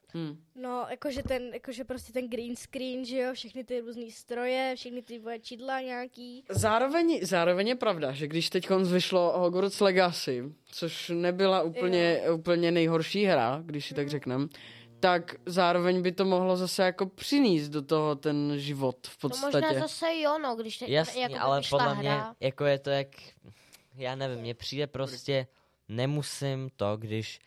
No, jakože prostě ten green screen, že jo, všechny ty různý stroje, všechny ty čidla nějaký. Zároveň je pravda, že když teď vyšlo Hogwarts Legacy, což nebyla úplně nejhorší hra, když si tak řekneme, tak zároveň by to mohlo zase jako přinést do toho ten život v To podstatě. možná zase jo, no, když Jasně, jako ale vyšla podle hra. mě, jako je to jak, já nevím, mně přijde prostě, nemusím to, když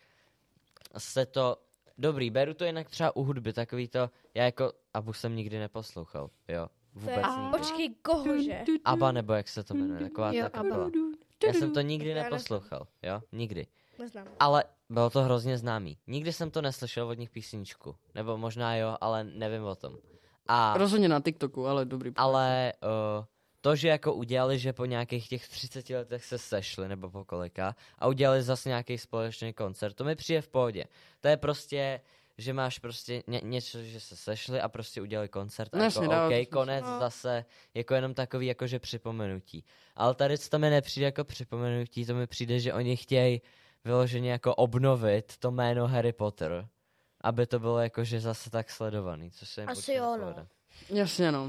se to, dobrý, beru to jinak třeba u hudby, takový to, já jako, Abu jsem nikdy neposlouchal, jo, vůbec nikdy. Počkej, kohože? Abba, nebo jak se to jmenuje, taková Jo, ta kapela. Já jsem to nikdy Já neposlouchal, jo, nikdy. Neznám. Ale bylo to hrozně známý. Nikdy jsem to neslyšel od nich písničku, nebo možná jo, ale nevím o tom. A Rozhodně na TikToku, ale dobrý. ale to, že jako udělali, že po nějakých těch 30 letech se sešli, nebo po kolika, a udělali zase nějaký společný koncert, to mi přijde v pohodě. To je prostě, že máš prostě něco, že se sešli a prostě udělali koncert a No jako jasně, dává to OK, smysl. konec No. zase, jako jenom takový jakože připomenutí. Ale tady to mi nepřijde jako připomenutí, to mi přijde, že oni chtějí vyloženě jako obnovit to jméno Harry Potter, aby to bylo jakože zase tak sledovaný, co se jim Asi určitě jo, no. povede. Jasně, no.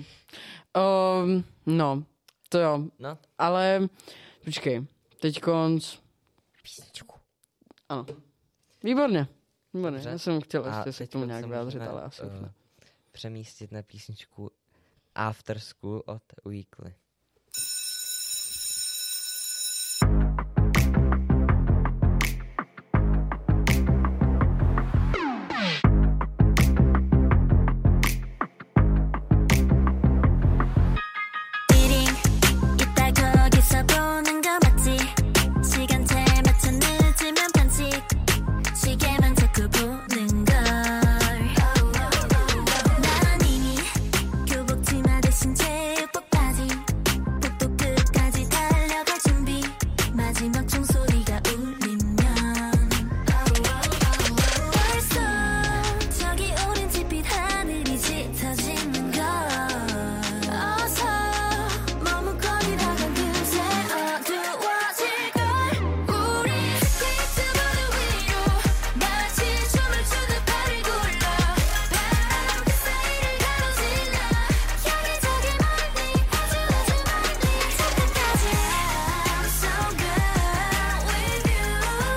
No, to jo. No, Ale počkej, teď konc. Písničku. Ano. Výborně. Dobře. Já jsem chtěl a ještě se k teď tomu nějak se vyjádřit, můžeme, ale asi už ne. přemístit na písničku After School od Weekly. 이따 거기서 보는 거 맞지? 시간대 맞춰 늦으면 반칙 시계만 자꾸 보는 걸 난 이미 교복 치마 대신 제육복 바지 복도 끝까지 달려갈 준비 마지막 종소리가 울리면 벌써 저기 오렌지빛 하늘이 짙어지는 걸 어서 머뭇거리다가 금세 어두워질걸 우리 스케이트보드 위로 마치 춤을 추듯 발을 굴러 바람 그 사이를 가로질러 여기저기 멀리 아주 멀리 저끝까지 I'm so good with you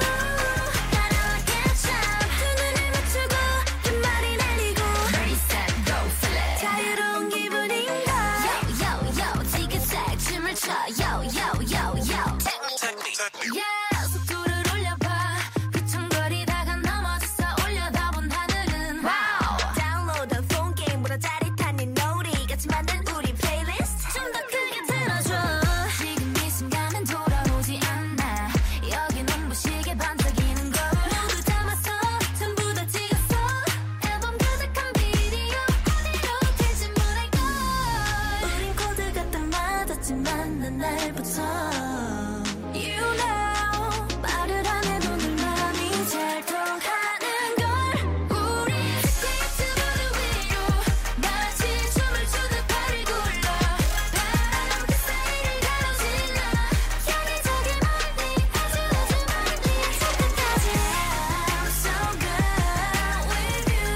따라와 catch up 두 눈을 맞추고 끝말이 날리고 Ready set go flip 자유로운 기분인가 Yo yo yo 지그재그 춤을 춰 Yo yo yo yo Yeah 속도를 올려봐 휘청거리다가 넘어져서 올려다본 하늘은 Wow 다운로드 폰 게임보다 짜릿한 이 놀이 같이 만든 우리 플레이리스트 좀 더 크게 들어줘 지금 이 순간은 돌아오지 않아 여기 눈부시게 반짝이는 걸 모두 담았어 전부 다 찍었어 앨범 가득한 비디오 어디로 튈지 모를걸 우린 코드가 딱 맞았지만 난 날부터 You know 말을 안 해도 늘 마음이 잘 통하는 걸 우리 스케이트보드 위로 마치 춤을 추듯 발을 굴러 바람 그 사이를 가로질러 여기저기 멀리 아주 멀리 저끝까지 I'm so good with you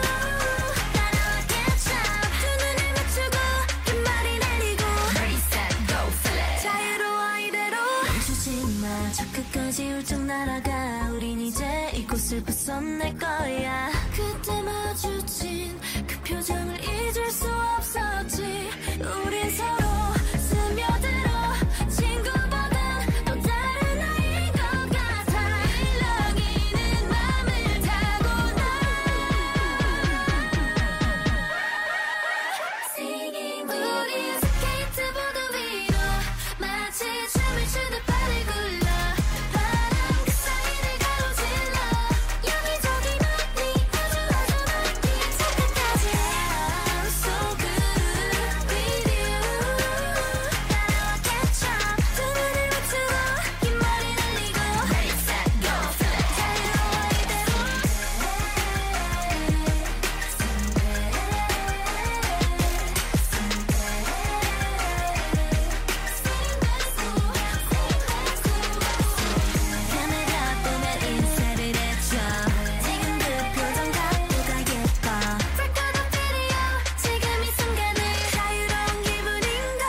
따라와 catch up 두 눈을 맞추고 끝말이 날리고 Ready set go flip 자유로워 이대로 멈추지 마 저 끝까지 훌쩍 날아가 우린 이제 이곳을 벗어날 거야 그때 마주친 그 표정을 잊을 수 없었지 우린 서로 스며들어 친구보단 또 다른 아이인 것 같아 일렁이는 맘을 타고나 Singing 우리 스케이트보드 위로 마치 춤을 추듯 발을 굴러 바람 그 사이를 가로질러 여기저기 멀리 아주 멀리 저끝까지 I'm so good with you 따라와 catch up 두 눈을 맞추고 흰머리 날리고 Ready set go flip 자유로워 이대로 카메라 보면 인사를 해줘 지금 그 표정 각도가 예뻐 Record a video 지금 이 순간을 자유로운 기분인걸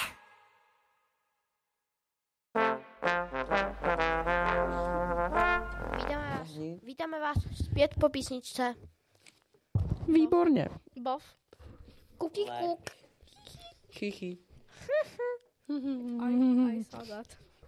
Vítáme vás zpět po písničce. Výborně. Bov. Kuky kuk. Chichy. I saw that.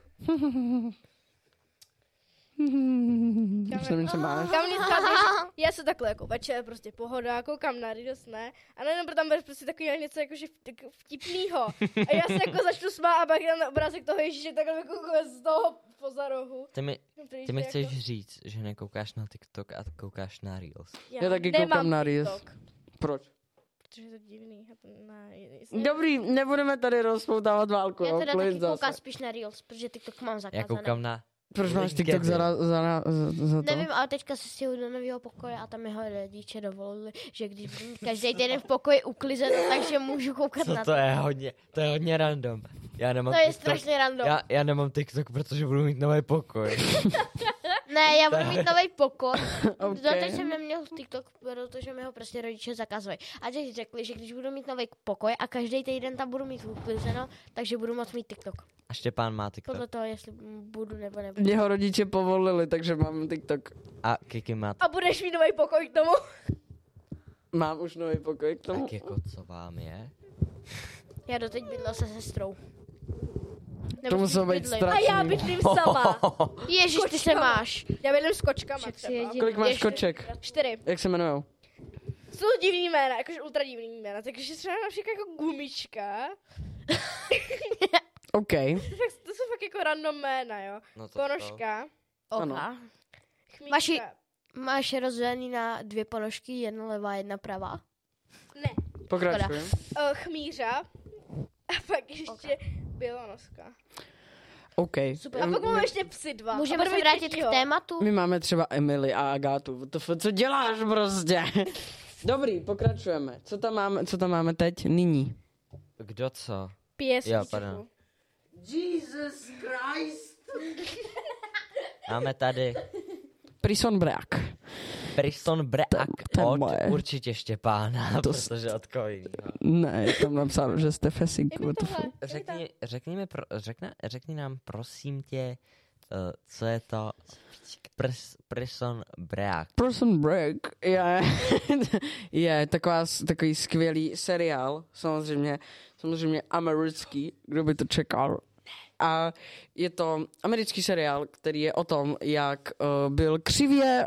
Už nevím, co máš. Kam dneska já se takhle jako večer, prostě pohoda, koukám na Ridos, ne? A najednou tam bude prostě takový něco jakože vtipnýho. A já se jako začnu smát a pak dám na obrázek toho Ježíše takhle jako z toho poza rohu. Ty mi chceš říct, že nekoukáš na TikTok a koukáš na Reels. Já taky nemám koukám na Reels. TikTok, Proč? protože je to divný. Dobrý, nebudeme tady rozpoutávat válku. Já jo, teda klid taky koukám zase. spíš na Reels, protože TikTok mám Já zakázaný. koukám na... Proč máš TikTok za to? Nevím, ale teďka se stěhuji do nového pokoje a tam jeho rodiče dovolili, že když budu mít každý den v pokoji uklizeno, takže můžu koukat Co na to je hodně random. Já nemám To je TikTok. strašně random. Já nemám TikTok, protože budu mít nový pokoj. Ne, já budu mít nový pokoj. Ok. Doteď jsem neměl TikTok, protože mi ho prostě rodiče zakazovali. A teď řekli, že když budu mít nový pokoj a každý týden tam budu mít uklizeno, takže budu moct mít TikTok. A Štěpán má TikTok. Podle toho, jestli budu nebo nebudu. Jeho rodiče povolili, takže mám TikTok. A Kiki má A budeš mít nový pokoj k tomu? Mám už nový pokoj k tomu. tak jako co vám je? Já doteď bydlela se sestrou. To muselo být A strašný. já bydlím sama. Ježiš, ty se máš. Já bydlím s kočkama Však si třeba. jediný. Kolik máš Ještě- koček? 4. Jak se jmenujou? Jsou divný jména, jakože ultra divný jména. Takže třeba například jako gumička. OK. To jsou fakt jako random jména, jo. No to Ponožka. Ano. Oka. Chmíčka. Máš rozdělený na 2 ponožky, jedna levá, jedna pravá? Ne. Pokračujem. Chmířa. A pak ještě bělonoska. OK. Super. A pak mám ještě psy 2. Můžeme se vrátit k tématu? My máme třeba Emily a Agátu. Co děláš prostě? Dobrý, pokračujeme. Co tam máme teď? Nyní. Kdo co? PS. Jo, pardon. Jesus Christ. Máme tady Prison Break. Prison Break to je od moje. určitě Štěpána, protože od koho jinýho. Ne, je tam napsáno, že jste fesink. Řekni nám prosím tě, co je to Prison Break. Prison Break je takový skvělý seriál, samozřejmě americký, kdo by to čekal. A je to americký seriál, který je o tom, jak byl křivě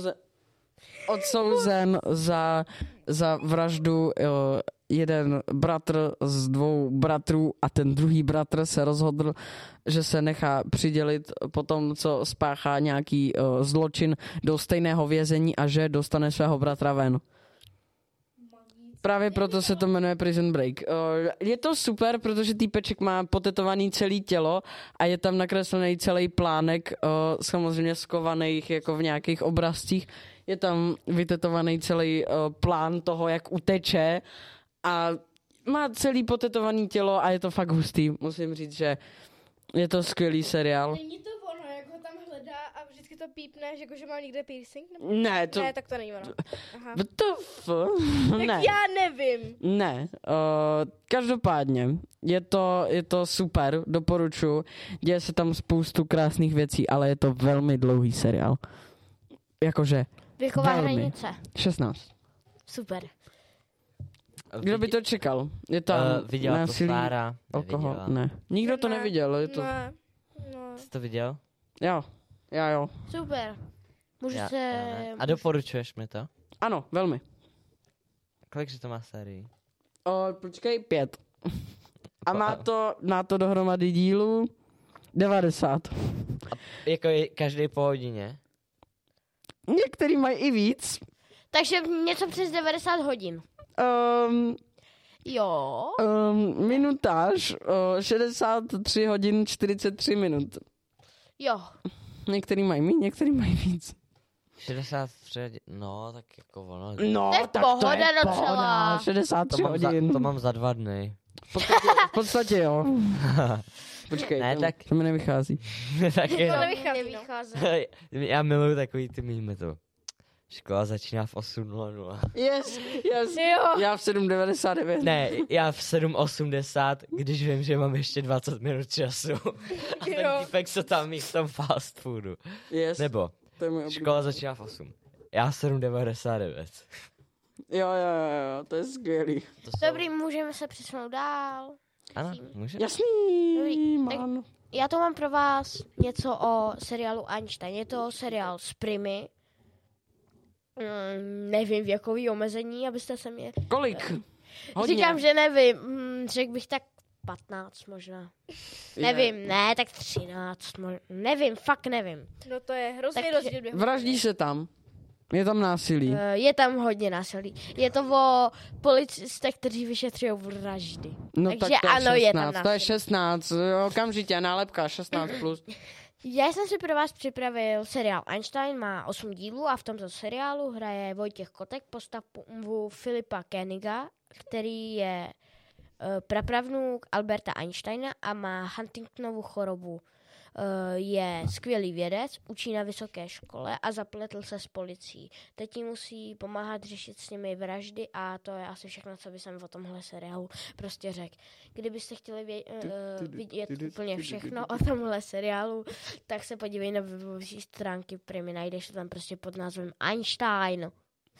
odsouzen za vraždu jeden bratr z 2 bratrů a ten druhý bratr se rozhodl, že se nechá přidělit po tom, co spáchá nějaký zločin do stejného vězení a že dostane svého bratra ven. Právě proto se to jmenuje Prison Break. Je to super, protože týpeček má potetovaný celé tělo a je tam nakreslený celý plánek, samozřejmě skovaných jako v nějakých obrazcích. Je tam vytetovaný celý plán toho, jak uteče a má celý potetovaný tělo a je to fakt hustý. Musím říct, že je to skvělý seriál. Není to ono, jak ho tam hledá a vždycky to pípne, že má někde piercing? Nebo... Ne, to... Ne, tak to není ono. Aha. Ne. Tak já nevím. Ne, každopádně je to super, doporučuji, děje se tam spoustu krásných věcí, ale je to velmi dlouhý seriál. Jakože Věková velmi. hranice. 16. Super. Kdo by to čekal? Je tam Viděla to násilí, Sára? alkohol, Neviděla. ne. Nikdo to Ne. neviděl, je to... Ne. No. Jsi to viděl? Jo. Super. Můžu Já se... ne. A doporučuješ mi to? Ano, velmi. Kolikže to má sérií? Počkej, 5. A má to dohromady dílů 90. Jako každý po hodině? Některý mají i víc. Takže něco přes 90 hodin. Jo. Minutáž 63 hodin 43 minut. Jo. Některý mají méně, některý mají víc. 63 hodin, no tak jako ono. No, To je tak pohoda to je docela. pohoda. 63 hodin. To mám za 2 dny. V podstatě jo. Počkej, Ne, tak- to mi nevychází. Tak To jenom. nevychází, no. Já miluju takový ty mýmy to. Škola začíná v 8:00. Yes. Jo. Já v 7:99. Ne, já v 7:80, když vím, že mám ještě 20 minut času. A ten Jo. týpek se tam jí v tom fast foodu. Yes. Nebo To je můj oblíbený. škola začíná v 8. Já 7:99. Jo, to je skvělý. To jsou- Dobrý, můžeme se přesunout dál. Ano, může? Jasný, Dobrý, tak- man. Já to mám pro vás něco o seriálu Einstein. Je to seriál z Primy. Nevím věkový omezení, abyste se mě... Kolik? Hodně. Říkám, že nevím. Řekl bych tak 15 možná. Nevím, ne, tak 13 možná. Nevím, fakt nevím. No to je hrozný Tak- rozdíl. Vraždí se tam. Je tam násilí. Je tam hodně násilí. Je to o policistech, kteří vyšetřují vraždy. No takže tak to je ano, 16. je tam To je násilí. 16. Okamžitě, nálepka 16+. Plus. Já jsem si pro vás připravil seriál Einstein, má 8 dílů a v tomto seriálu hraje Vojtěch Kotek postavu Filipa Koeniga, který je prapravnuk Alberta Einsteina a má Huntingtonovu chorobu. je skvělý vědec, učí na vysoké škole a zapletl se s policií. Teď jí musí pomáhat řešit s nimi vraždy a to je asi všechno, co bych o tomhle seriálu prostě řekl. Kdybyste chtěli vidět úplně všechno o tomhle seriálu, tak se podívej na webové stránky Primy, najdeš to tam prostě pod názvem Einstein.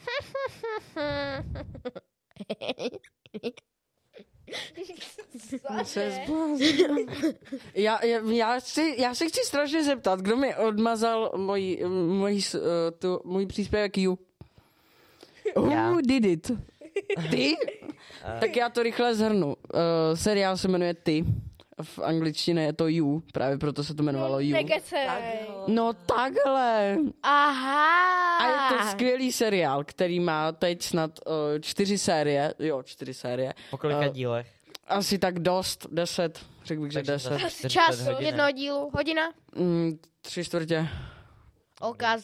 Já se chci strašně zeptat, kdo mi odmazal můj příspěvek You. Já. Who did it? Ty? Tak já to rychle zhrnu. Seriál se jmenuje Ty. V angličtině je to You, právě proto se to jmenovalo You. Nekecej. No takhle. Aha! A je to skvělý seriál, který má teď snad 4 série. Jo, 4 série. Po kolika dílech? Asi tak dost, 10. Řekl bych, že Takže 10. za 40 Čas hodin. jednoho dílu, hodina? 3/4. Okaz.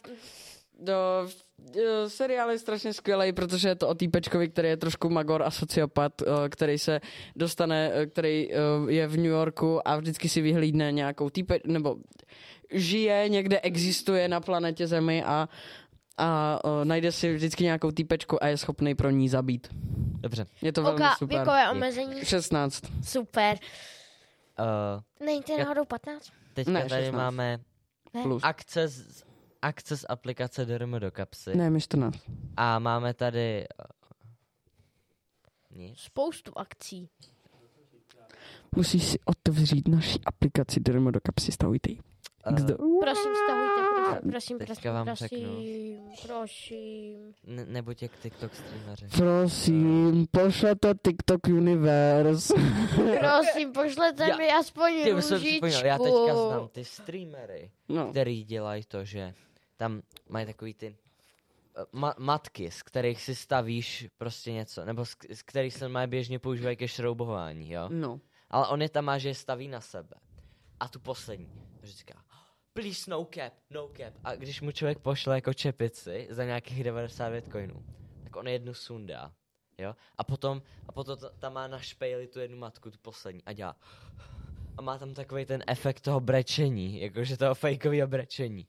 Seriál je strašně skvělý, protože je to o týpečkovi, který je trošku magor a sociopat, který se dostane, který je v New Yorku a vždycky si vyhlídne nějakou nebo žije, někde existuje na planetě Zemi a najde si vždycky nějakou týpečku a je schopný pro ní zabít. Dobře. Je to velmi super. Věkové omezení. 16. Super. Uh, Není to náhodou 15? teďka Ne, tady 16. máme Plus. akce z aplikace DRM do kapsy. Ne, mi 14. A máme tady... nic. Spoustu akcí. Musíš si otevřít naši aplikaci Drmo do kapsy, stahujte ji. Prosím, stahujte, prosím, teďka vám prosím. Nebuď jak TikTok streameři. Prosím, pošlete TikTok Universe. Prosím, pošlete mi aspoň Ty už jsem připomněl, já teďka růžičku. znám ty streamery, No. který dělají to, že tam mají takový ty matky, z kterých si stavíš prostě něco, nebo z kterých se má běžně používají ke šroubování, jo? No. Ale on je tam má, že je staví na sebe. A tu poslední, že říká, please no cap, no cap. A když mu člověk pošle jako čepici za nějakých 99 coinů, tak on jednu sundá, jo? A potom tam má na špejli tu jednu matku, tu poslední a dělá. A má tam takový ten efekt toho brečení, jakože toho fejkového brečení.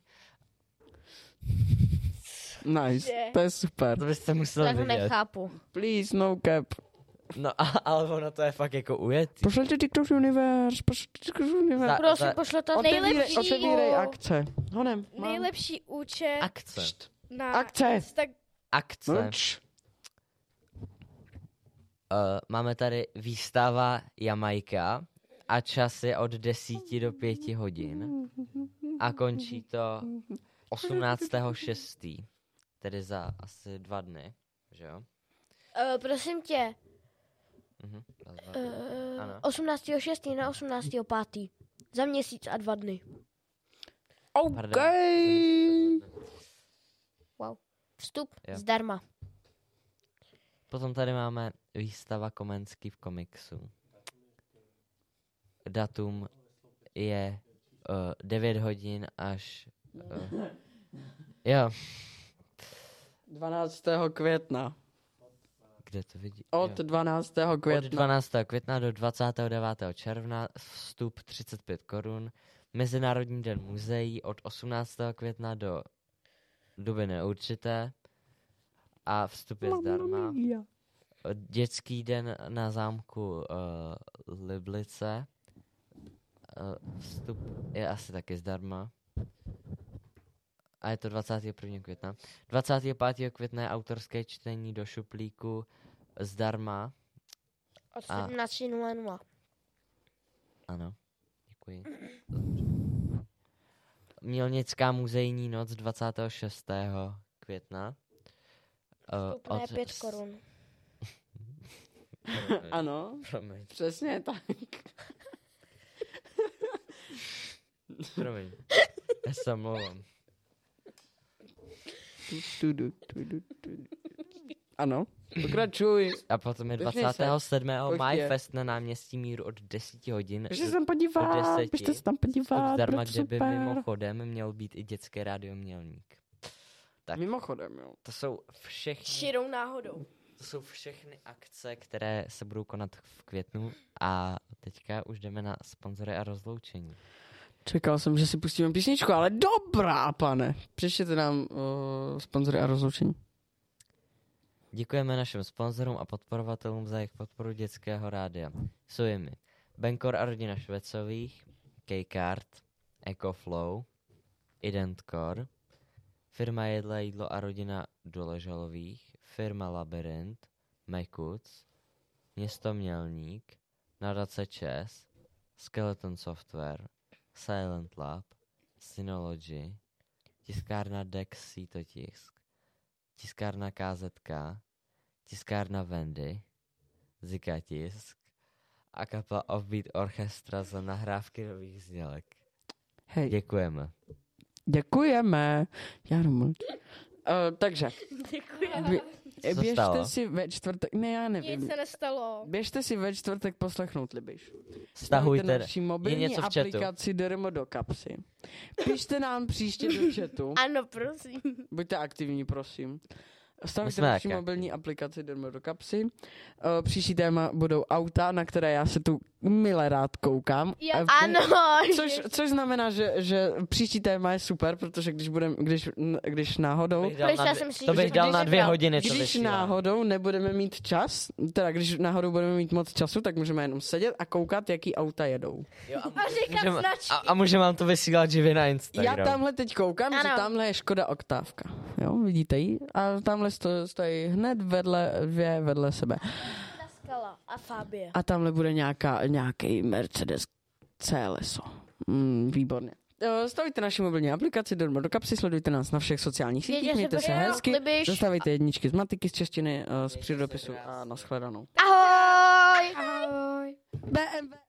Nice, to je super. To byste musel Tak vidět. nechápu. Please, no cap. No ale ono to je fakt jako ujetý. Pošlete TikTok Universe, pošlete TikTok Universe. Prosím, pošlete Nejlepší. Otevírej akce. Honem. Nejlepší účet Akce. na Akce. Akce. Mlč. Máme tady výstava Jamaika a čas je od 10 do 5 hodin a končí to 18.6. Tedy za asi 2 dny, že jo? Prosím tě, Za 2 dny. Ano. 18.6. na 18.5. Za měsíc a 2 dny. Pardon. OK. Wow. Vstup Jo. zdarma. Potom tady máme výstava Komenský v komiksu. Datum je 9 hodin až... jo, 12. května. kde to vidí? Od Jo. 12. Od května. 12. května do 29. června vstup 35 korun. Mezinárodní den muzeí od 18. května do doby neurčité. A vstup je zdarma. Dětský den na zámku Liblice. Vstup je asi taky zdarma. A je to 21. května. 25. května je autorské čtení do šuplíku zdarma. Od A- 17.00. Ano, děkuji. Mělnická muzejní noc 26. května. Vstupné 5 korun. Ano, Promiň, přesně tak. promiň. Já se omlouvám. Ano, pokračuj. A potom je Vypni se. 27. Pojď je. MyFest na náměstí Míru od 10 hodin. Běžte se tam podívat, 10. běžte se tam podívat, Vstup zdarma, bude to kde by super. mimochodem měl být i dětské rádio Mělník. Tak. Mimochodem, jo. To jsou všechny, širou náhodou. to jsou všechny akce, které se budou konat v květnu a teďka už jdeme na sponzory a rozloučení. Čekal jsem, že si pustíme písničku, ale dobrá, pane. Přečtěte nám sponzory a rozloučení. Děkujeme našim sponzorům a podporovatelům za jejich podporu dětského rádia. Jsou jimi Benkor a rodina Švecových, K-Card, EcoFlow, Identcore, firma Jedle jídlo a rodina Doležalových, firma Labyrint, Mekuc, město Mělník, nadace ČES, Skeleton Software, Silent Lab, Synology, tiskárna Dex Sítotisk, tiskárna KZK, tiskárna Vendy, Zika Tisk a kapela Offbeat Orchestra za nahrávky nových znělek. Hej. Děkujeme. Děkujeme. Já nemůžu. Takže. Děkujeme. Co Běžte stalo? si ve čtvrtek, ne, já nevím. Nic se nestalo. Běžte si ve čtvrtek poslechnout Libiš. Stahujte, naši je mobilní něco v chatu. aplikaci Dermo do kapsy. Pište nám příště do chatu. Ano, prosím. Buďte aktivní, prosím. My Stavte jsme naši taky mobilní aplikaci Dermo do kapsy. Příští téma budou auta, na které já se tu mile rád koukám. Ano. Což znamená, že příští téma je super, protože když náhodou... To bych dal na 2 hodiny. To Když vysílám. náhodou nebudeme mít čas, teda když náhodou budeme mít moc času, tak můžeme jenom sedět a koukat, jaký auta jedou. Jo, A říkat značky. a můžeme vám to vysílat živě na Instagram. Já tamhle teď koukám, že Ano. tamhle je Škoda Oktávka. Jo, vidíte ji? A tamhle stojí hned vedle sebe. Skala a Fabie. A tamhle bude nějaký Mercedes CLSO. Výborně. Stavujte naši mobilní aplikaci Dermo do kapsy, sledujte nás na všech sociálních sítích, mějte se hezky, Libiš. dostávejte jedničky z matiky, z češtiny, z přírodopisu a nashledanou. Ahoj! Ahoj. BMW